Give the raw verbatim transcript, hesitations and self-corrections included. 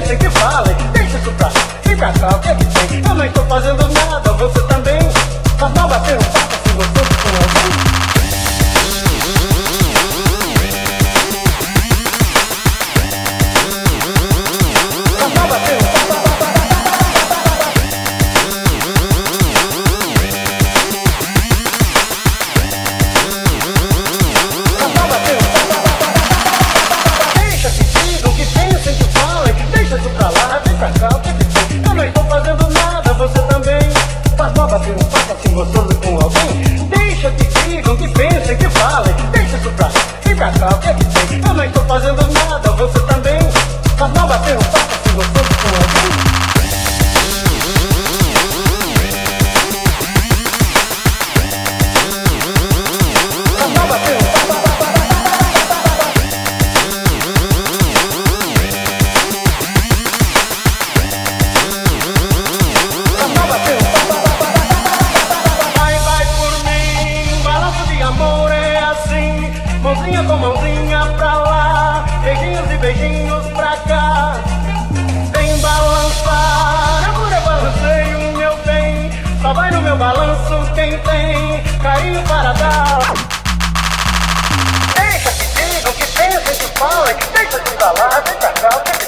pensem, que falem, deixa isso pra lá, vem pra cá, o que é que tem? Eu não tô fazendo nada, você também. Faz mal bater um papo se você com alguém. Mãozinha com mãozinha pra lá, beijinhos e beijinhos pra cá. Vem balançar, agora eu balancei o meu bem. Só vai no meu balanço quem tem carinho para dar. Deixa que digam, que pensem, que falem, deixa de falar, vem pra cá.